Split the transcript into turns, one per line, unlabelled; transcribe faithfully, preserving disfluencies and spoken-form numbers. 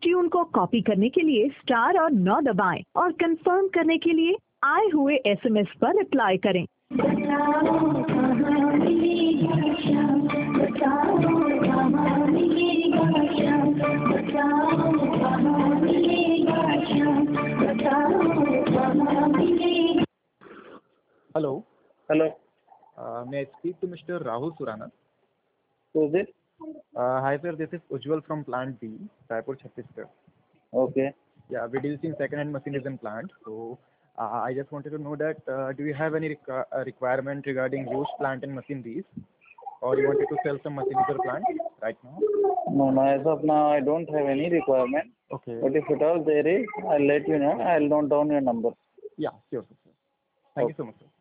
Tune को copy करने के लिए स्टार और नौ दबाएं और कंफर्म करने के लिए आए हुए एसएमएस पर रिप्लाई करें।
Hello.
Hello.
Uh, may I speak to Mister Rahul Surana?
Who is it?
Uh, hi sir, this is Ujjwal from Plant B, Raipur, Chhattisgarh.
Okay.
Yeah, we deal in second-hand machinery and plant. So uh, I just wanted to know that uh, do you have any requ- uh, requirement regarding used plant and machineries, or you wanted to sell some machineries or plant right now?
No, no, as of now, I don't have any requirement.
Okay.
But if at all there is, I'll let you know. I'll note down your number.
Yeah, sure, sir. Thank
Okay.
you so much, sir.